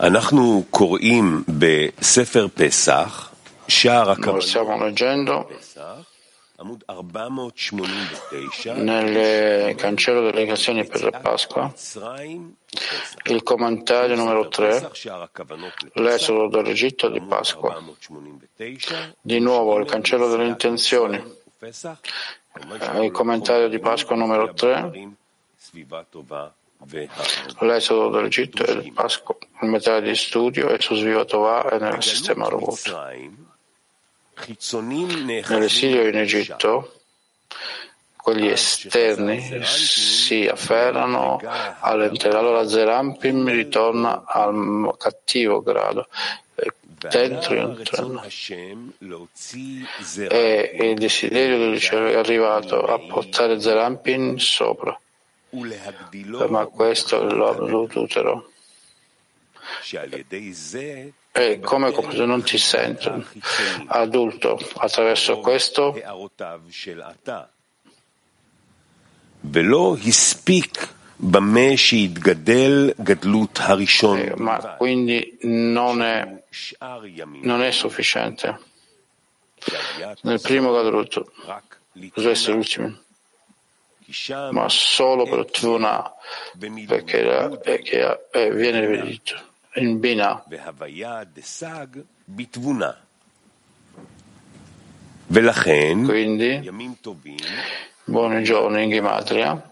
אנחנו קוראים בספר פסח, שער הכוונות stiamo leggendo פסח, עמוד 489, nel cancello delle legazioni per la Pasqua, מצרים ופסח. il commentario numero 3, פסח, שער הכוונות לפסח, l'esodo dall'Egitto di עמוד Pasqua. 489, Di nuovo il cancello delle intenzioni, ופסח, il commentario di Pasqua numero 3, l'esodo dall'Egitto e il Pasqua, il materiale di studio e su Svivatovà e nel sistema Rovut. Nell'esilio in Egitto, quelli esterni si afferrano all'interno. Allora Zerampin ritorna al cattivo grado, dentro entrano. E il desiderio del cielo è arrivato a portare Zerampin sopra, ma questo lo adultero. E come non ti sento adulto attraverso questo, ma quindi non è sufficiente nel primo Gadlut, questo è l'ultimo, ma solo per Tvuna, perché viene vedito in Bina. Quindi buoni giorni in Gematria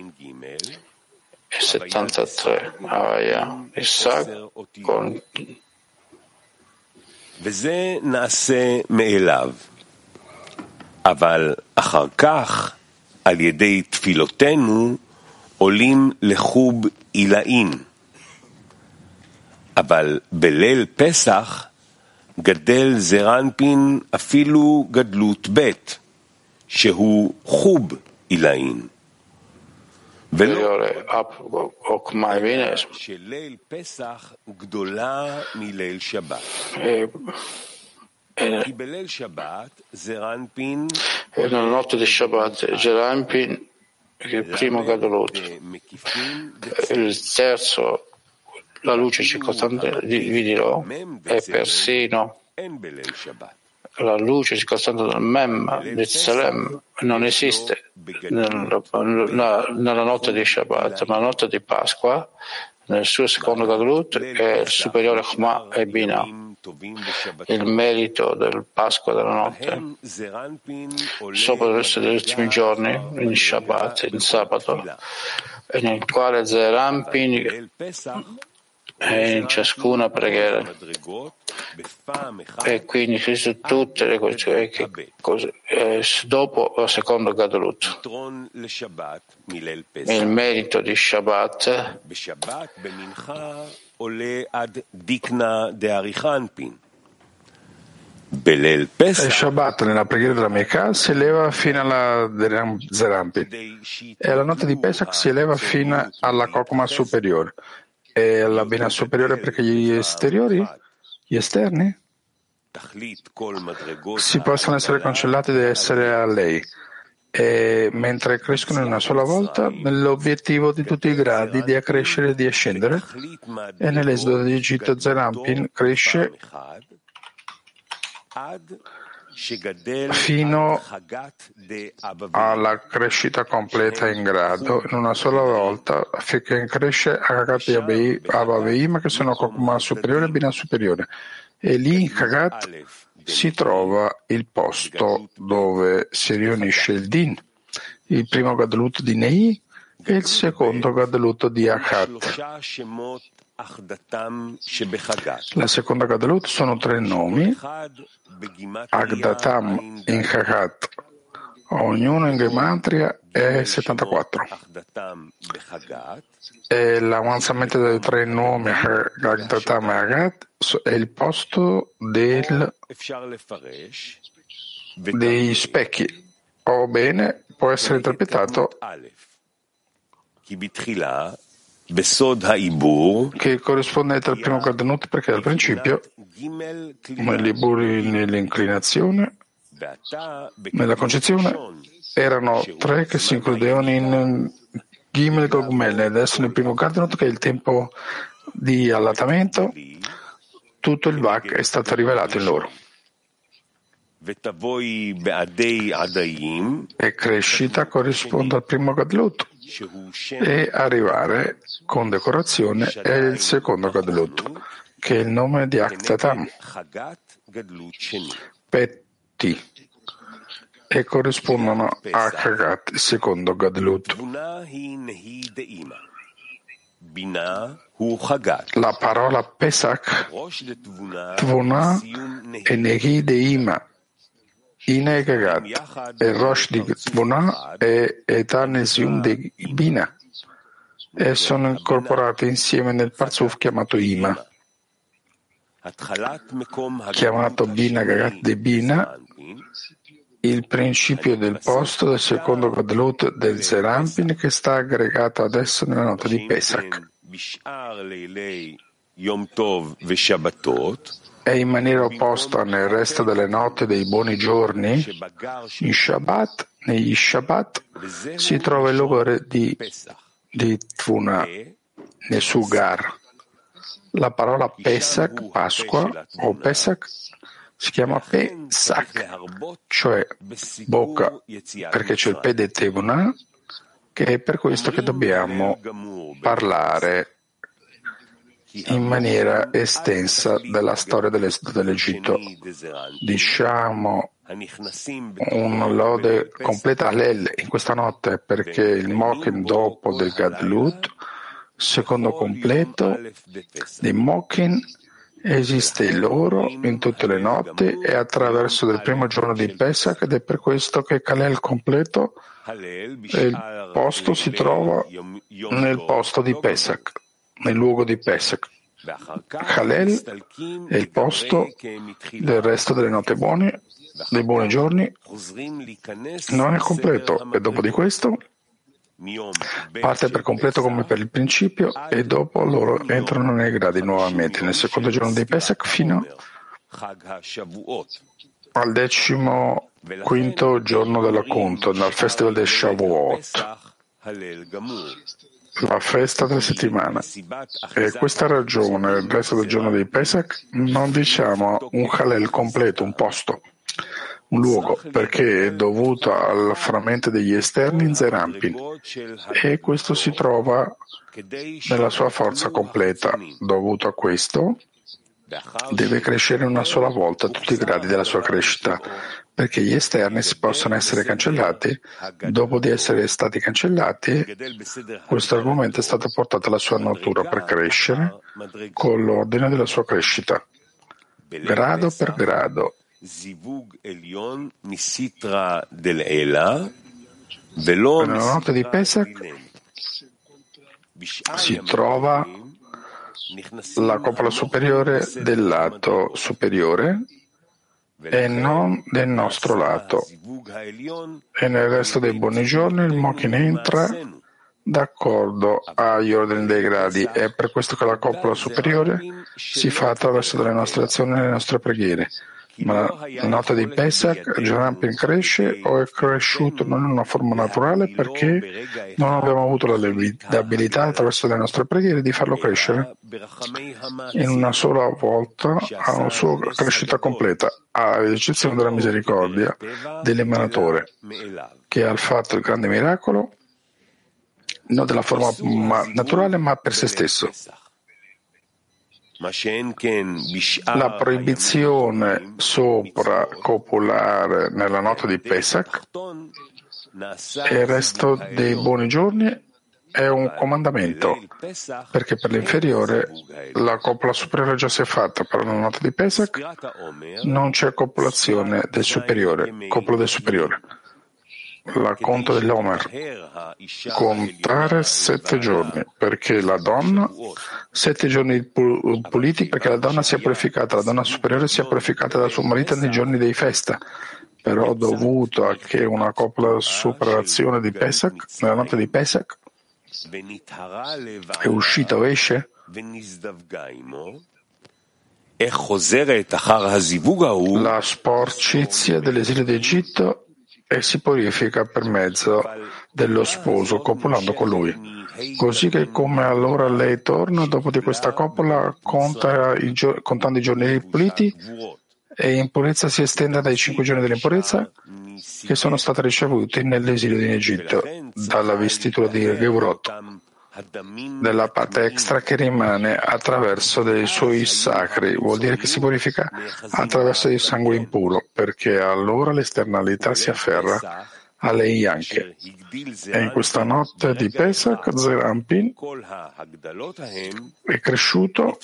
e 73 Havaya Isaac con וזה נעשה מאליו, אבל אחר כך על ידי תפילותינו עולים לחוב עילאין. אבל בליל פסח גדל זרנפין אפילו גדלות ב' שהוא חוב עילאין. שליל פסח גדולה מליל שבת. כי בליל שבת זרנפין nella notte di Shabbat Zerampin, il primo Gadlut, il terzo la luce circostante vi dirò, e persino la luce circostante del Mem di Tselem non esiste nella notte di Shabbat, ma la notte di Pasqua, nel suo secondo Gadlut, è il superiore Chma e Bina, il merito del Pasqua della notte. Sopra il resto degli ultimi giorni, in Shabbat, in sabato, e nel quale Zerampin in ciascuna preghiera, e quindi su tutte le cose dopo il secondo Gadlut, il merito di Shabbat E Shabbat nella preghiera della Mecca si eleva fino alla Zerampin, e alla notte di Pesach si eleva fino alla Kokma superiore e alla Bina superiore, perché gli esterni si possono essere cancellati ed essere a lei, e mentre crescono in una sola volta, l'obiettivo di tutti i gradi di accrescere e di ascendere, e nell'esodo di Egitto Zerampin cresce fino alla crescita completa in grado in una sola volta, finché cresce Hagat e Abba Veima, che sono Kokma superiore e Bina superiore, e lì in Hagat si trova il posto dove si riunisce il Din, il primo Gadlut di Nei e il secondo Gadlut di Achat. La seconda Gadlut sono 3 nomi, Agdatam in Hagat, ognuno in Gematria è 74. E l'avanzamento dei 3 nomi Agdatam e Hagat è il posto dei specchi, o bene può essere interpretato che corrisponde al primo Gadlut, perché al principio nell'inclinazione, nella concezione, erano 3 che si includevano in Gimel Gogmel, ed adesso nel primo Gadlut, che è il tempo di allattamento, tutto il Vak è stato rivelato in loro. E crescita corrisponde al primo Gadlut e arrivare con decorazione è il secondo Gadlut, che è il nome di Aktatam, Petti, e corrispondono a Chagat, il secondo Gadlut. La parola Pesach, Tvuna e Nehi Deima, Ina e Gagat, e Rosh di Tvuna e Etanesium di Bina, e sono incorporate insieme nel Parzuf chiamato Ima, chiamato Bina Gagat de Bina, il principio del posto del secondo Gadlut del Zerampin che sta aggregato adesso nella notte di Pesach. E in maniera opposta nel resto delle notti dei buoni giorni, in Shabbat, negli Shabbat, si trova il luogo di Tvuna, Nesugar. La parola Pesach, Pasqua o Pesach, si chiama Pesach, cioè bocca, perché c'è il Pe de Tevuna, che è per questo che dobbiamo parlare in maniera estensa della storia dell'esodo dell'Egitto. Diciamo un lode completa Hallel in questa notte, perché il Mokin dopo del Gadlut, secondo completo dei Mokin, esiste loro in tutte le notti e attraverso del primo giorno di Pesach, ed è per questo che Hallel completo il posto si trova nel posto di Pesach, nel luogo di Pesach. Hallel è il posto del resto delle note buone, dei buoni giorni, non è completo, e dopo di questo parte per completo come per il principio, e dopo loro entrano nei gradi nuovamente nel secondo giorno di Pesach fino al 15° giorno della conto, dal festival del Shavuot, la festa della settimana. E questa ragione il resto del giorno di Pesach non diciamo un Hallel completo, un posto, un luogo, perché è dovuto al frammento degli esterni in Zerampin, e questo si trova nella sua forza completa. Dovuto a questo deve crescere una sola volta tutti i gradi della sua crescita, perché gli esterni si possono essere cancellati. Dopo di essere stati cancellati, questo argomento è stato portato alla sua natura per crescere con l'ordine della sua crescita, grado per grado. Nella notte di Pesach si trova la coppola superiore del lato superiore e non del nostro lato, e nel resto dei buoni giorni il Mokin entra d'accordo agli ordini dei gradi. È per questo che la coppola superiore si fa attraverso le nostre azioni e le nostre preghiere. Ma la notte di Pesach Zerampin cresce o è cresciuto non in una forma naturale, perché non abbiamo avuto l'abilità attraverso le nostre preghiere di farlo crescere in una sola volta a una sua crescita completa, ad eccezione della misericordia dell'emanatore, che ha fatto il grande miracolo non della forma naturale ma per se stesso. La proibizione sopra copulare nella notte di Pesach e il resto dei buoni giorni è un comandamento, perché per l'inferiore la coppola superiore già si è fatta. Per la notte di Pesach non c'è copulazione del superiore, coppola del superiore. La conto dell'Omer, contare 7 giorni, perché la donna, 7 giorni puliti, perché la donna sia purificata, la donna superiore sia purificata da suo marito nei giorni dei festa, però dovuto a che una coppola superazione di Pesach, nella notte di Pesach, è uscita o esce, la sporcizia dell'esilio d'Egitto, e si purifica per mezzo dello sposo copulando con lui. Così che come allora lei torna dopo di questa coppola contando i giorni puliti e impurezza si estende dai 5 giorni dell'impurezza che sono stati ricevuti nell'esilio in Egitto dalla vestitura di Geburot, della parte extra che rimane attraverso dei suoi sacri, vuol dire che si purifica attraverso il sangue impuro, perché allora l'esternalità si afferra a lei anche. E in questa notte di Pesach, Zeir Anpin è cresciuto.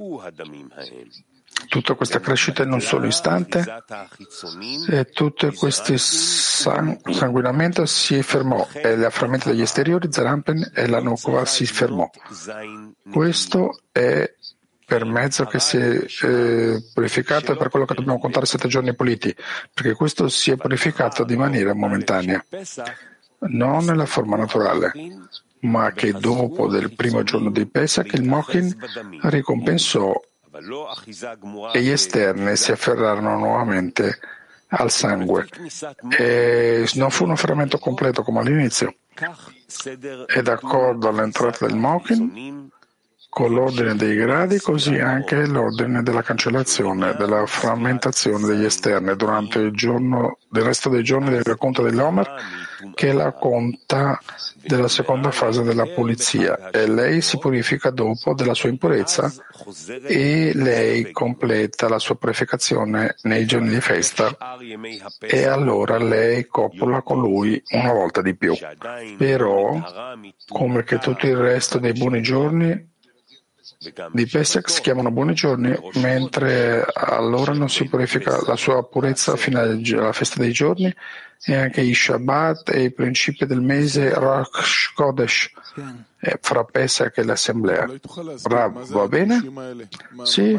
Tutta questa crescita in un solo istante e tutti questi sanguinamento si fermò e l'afframento degli esteriori, Zeir Anpin e la Nukva si fermò. Questo è per mezzo che si è purificato e per quello che dobbiamo contare 7 giorni puliti, perché questo si è purificato di maniera momentanea, non nella forma naturale, ma che dopo del primo giorno di Pesach il Mochin ricompensò e gli esterni si afferrarono nuovamente al sangue e non fu un afferramento completo come all'inizio. E d'accordo all'entrata del Mochin, con l'ordine dei gradi, così anche l'ordine della cancellazione, della frammentazione degli esterni durante il resto dei giorni del racconto dell'Omer, che è la conta della seconda fase della pulizia, e lei si purifica dopo della sua impurezza e lei completa la sua purificazione nei giorni di festa e allora lei copula con lui una volta di più. Però, come che tutto il resto dei buoni giorni di Pesach si chiamano buoni giorni, mentre allora non si purifica la sua purezza fino alla festa dei giorni e anche i Shabbat e i principi del mese Rosh Chodesh fra Pesach e l'assemblea. Rav, va bene? Sì.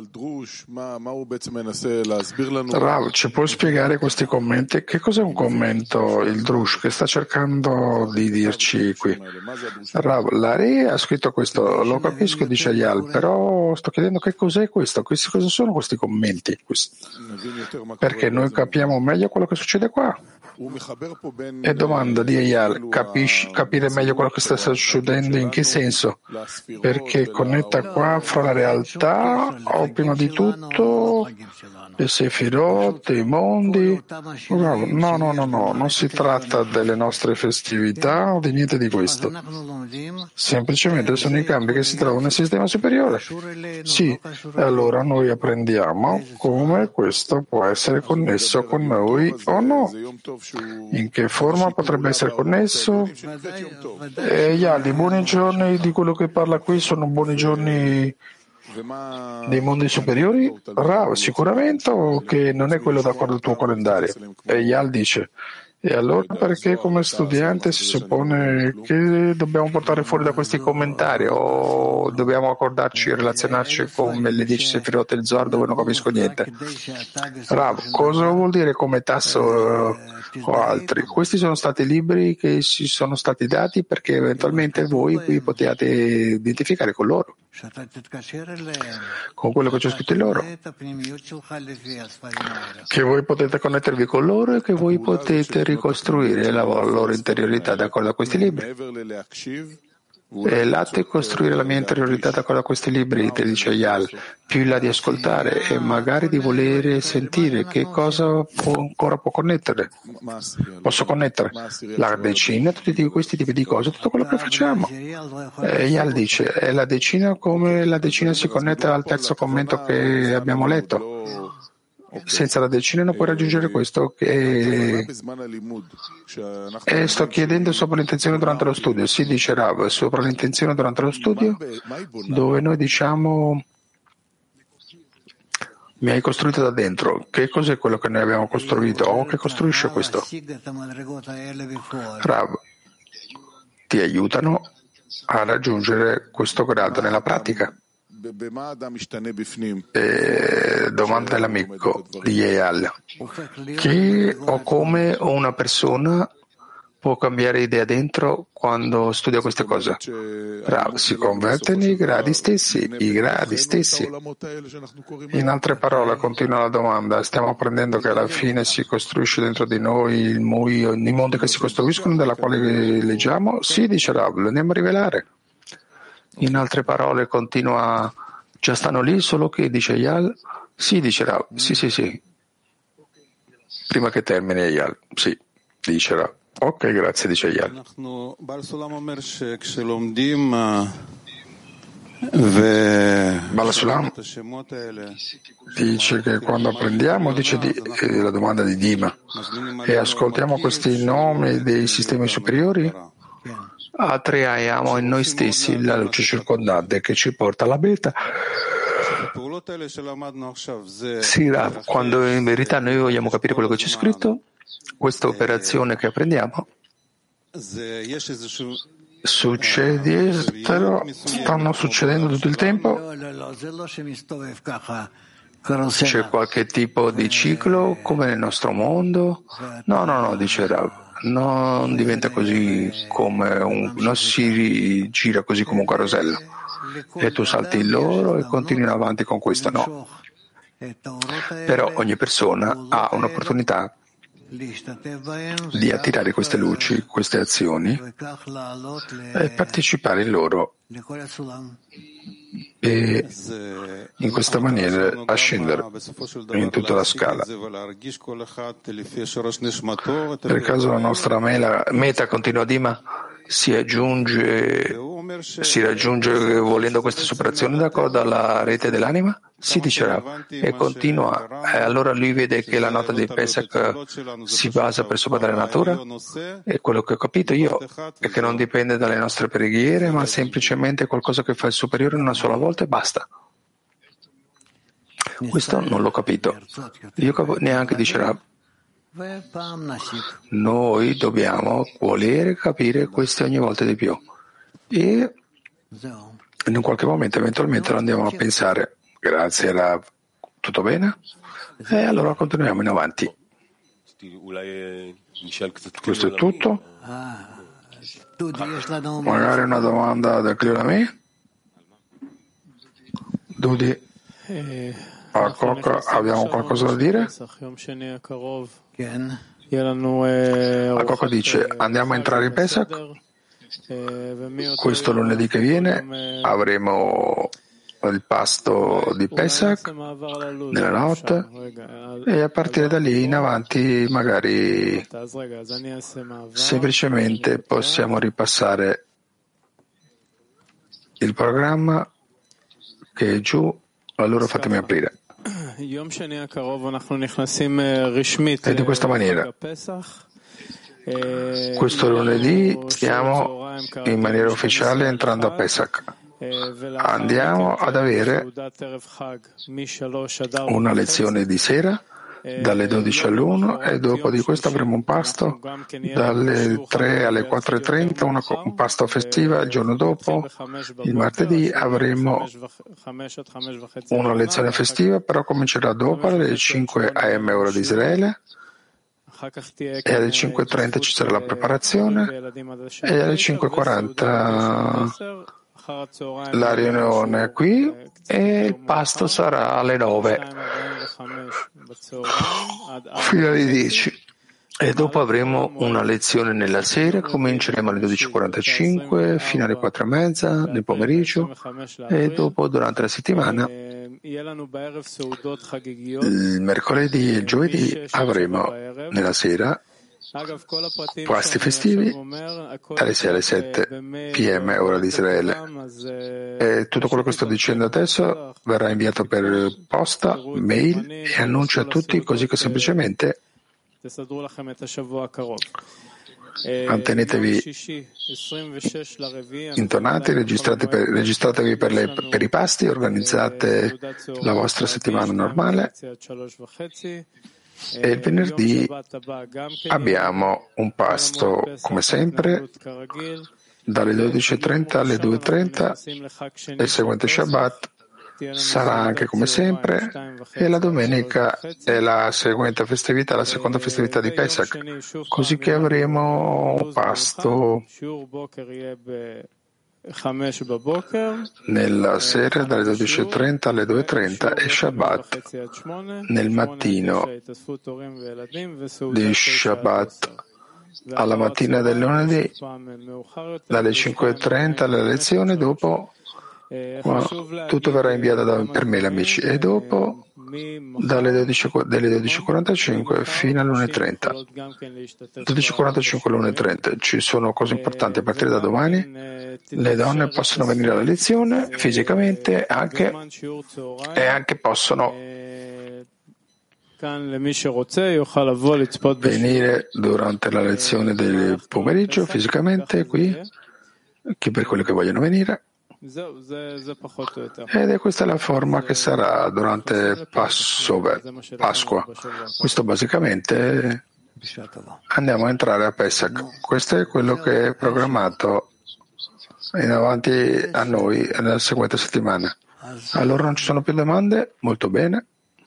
Rav, ci puoi spiegare questi commenti? Che cos'è un commento, il drush, che sta cercando di dirci qui? Rav, l'Ari ha scritto questo, lo capisco, dice Yal, però sto chiedendo che cos'è questo, cosa sono questi commenti? Perché noi capiamo meglio quello che succede qua. E domanda di Eyal, capire meglio quello che sta succedendo in che senso? Perché connetta qua fra la realtà o prima di tutto le Sefirot, i mondi? No, non si tratta delle nostre festività o di niente di questo. Semplicemente sono i cambi che si trovano nel sistema superiore. Sì, e allora noi apprendiamo come questo può essere connesso con noi o no. In che forma potrebbe essere connesso? E gli altri buoni giorni di quello che parla qui sono buoni giorni dei mondi superiori? Rav, sicuramente, o che non è quello d'accordo al tuo calendario? E Yal dice, e allora perché come studiante si suppone che dobbiamo portare fuori da questi commentari o dobbiamo accordarci e relazionarci con le 10 Sefirot e il Zohar dove non capisco niente? Rav, cosa vuol dire come Tasso o altri? Questi sono stati libri che ci sono stati dati perché eventualmente voi vi potete identificare con loro, con quello che c'è scritto in loro, che voi potete connettervi con loro e che voi potete ricostruire la loro interiorità d'accordo a questi libri. E l'atto è costruire la mia interiorità d'accordo a questi libri, ti dice Yal, più in là di ascoltare e magari di volere sentire che cosa ancora può connettere. Posso connettere la decina, tutti questi tipi di cose, tutto quello che facciamo. E Yal dice, è la decina come la decina si connette al terzo commento che abbiamo letto. Senza la decina non puoi raggiungere questo. E sto chiedendo sopra l'intenzione durante lo studio. Si dice Rav, sopra l'intenzione durante lo studio, dove noi diciamo mi hai costruito da dentro. Che cos'è quello che noi abbiamo costruito? O che costruisce questo? Rav, ti aiutano a raggiungere questo grado nella pratica. Domanda dell'amico di Eyal, che o come una persona può cambiare idea dentro quando studia queste cose. Rav, si converte nei gradi stessi, i gradi stessi. In altre parole, continua la domanda, stiamo apprendendo che alla fine si costruisce dentro di noi i mondi che si costruiscono, della quale leggiamo? Sì, dice Rav, lo andiamo a rivelare. In altre parole, continua, già stanno lì, solo che, dice Eyal, sì, dice Rav, sì. Prima che termini Eyal, sì, dice Rav. Ok, grazie, dice Eyal. Bala Sulam dice che quando apprendiamo, dice la domanda di Dima, e ascoltiamo questi nomi dei sistemi superiori, attraiamo in noi stessi la luce circondante che ci porta alla beta. Sì, Rav, quando in verità noi vogliamo capire quello che c'è scritto, questa operazione che apprendiamo succede, stanno succedendo tutto il tempo? C'è qualche tipo di ciclo come nel nostro mondo? No, dice Rav, non diventa così come non si gira così come un carosello e tu salti in loro e continui avanti con questo, no. Però ogni persona ha un'opportunità di attirare queste luci, queste azioni e partecipare in loro e in questa maniera ascendere in tutta la scala. Per caso la nostra meta, continua Dima, si raggiunge volendo questa superazione d'accordo alla rete dell'anima? Si dice Rav, e continua, e allora lui vede che la nota di Pesach si basa per sopra della natura, e quello che ho capito io è che non dipende dalle nostre preghiere, ma semplicemente qualcosa che fa il superiore una sola volta e basta. Questo non l'ho capito. Io neanche dice Rav. Noi dobbiamo volere capire questo ogni volta di più e in un qualche momento eventualmente lo andiamo a pensare. Grazie Rav, tutto bene? E allora continuiamo in avanti. Questo è tutto? Magari una domanda da Cliolami? Dudi? A Coca abbiamo qualcosa da dire? A Coca dice andiamo a entrare in Pesach? Questo lunedì che viene avremo il pasto di Pesach nella notte e a partire da lì in avanti magari semplicemente possiamo ripassare il programma che è giù, allora fatemi aprire. E di questa maniera questo lunedì stiamo in maniera ufficiale entrando a Pesach. Andiamo ad avere una lezione di sera dalle 12 all'1 e dopo di questo avremo un pasto dalle 3 alle 4:30, un pasto festivo. Il giorno dopo, il martedì, avremo una lezione festiva, però comincerà dopo alle 5 am ora di Israele e alle 5:30 ci sarà la preparazione e alle 5:40 la riunione qui e il pasto sarà alle 9 fino alle 10 e dopo avremo una lezione nella sera, cominceremo alle 12:45 fino alle 4:30 nel pomeriggio e dopo durante la settimana il mercoledì e il giovedì avremo nella sera pasti festivi dalle 6 alle 7 pm ora di Israele e tutto quello che sto dicendo adesso verrà inviato per posta, mail e annuncio a tutti così che semplicemente mantenetevi intonati, registratevi per i pasti, organizzate la vostra settimana normale. E il venerdì abbiamo un pasto, come sempre, dalle 12:30 alle 2:30 e il seguente Shabbat sarà anche come sempre e la domenica è la seguente festività, la seconda festività di Pesach, così che avremo un pasto nella sera dalle 12:30 alle 2:30 e Shabbat nel mattino di Shabbat alla mattina del lunedì dalle 5:30 alla lezione, dopo tutto verrà inviato per me, amici, e dopo dalle 12:45 fino alle 1:30. 12:45 alle 1:30 ci sono cose importanti a partire da domani. Le donne possono venire alla lezione fisicamente e anche possono venire durante la lezione del pomeriggio fisicamente qui, che per quelli che vogliono venire. Ed è questa la forma che sarà durante Pasqua. Questo basicamente andiamo a entrare a Pesach. Questo è quello che è programmato in avanti a noi nella seguente settimana. Allora non ci sono più domande? Molto bene.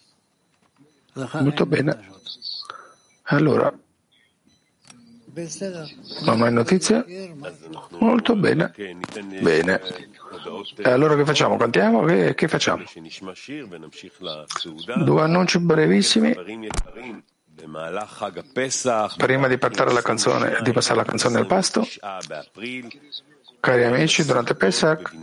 Molto bene. Allora, non hai notizie? Molto bene. Bene. E allora che facciamo? Cantiamo? Che facciamo? 2 annunci brevissimi. Prima di passare la canzone al pasto, cari amici, durante Pesach,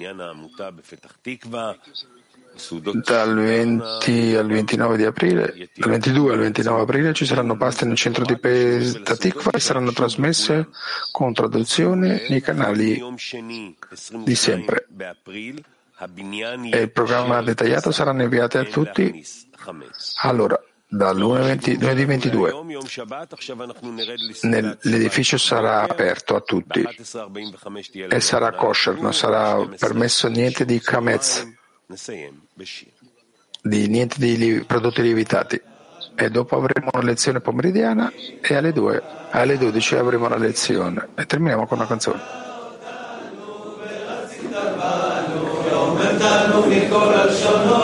dal 20 al 29 di aprile, dal 22 al 29 aprile ci saranno paste nel centro di Petah Tikva e saranno trasmesse con traduzione nei canali di sempre. E il programma dettagliato saranno inviati a tutti. Allora, dal lunedì 22 l'edificio sarà aperto a tutti e sarà kosher, non sarà permesso niente di kametz, niente di prodotti lievitati. E dopo avremo una lezione pomeridiana e alle 12 avremo la lezione e terminiamo con una canzone. ונתנו מכל הלשונות